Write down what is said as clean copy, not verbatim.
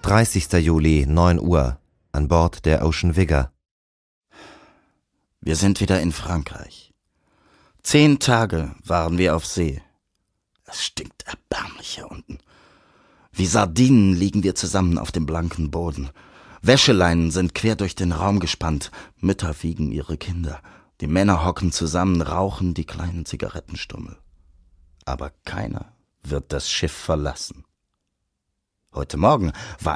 30. Juli, 9 Uhr, an Bord der Ocean Vigor. Wir sind wieder in Frankreich. 10 Tage waren wir auf See. Es stinkt erbärmlich hier unten. Wie Sardinen liegen wir zusammen auf dem blanken Boden. Wäscheleinen sind quer durch den Raum gespannt. Mütter wiegen ihre Kinder. Die Männer hocken zusammen, rauchen die kleinen Zigarettenstummel. Aber keiner wird das Schiff verlassen. Heute Morgen war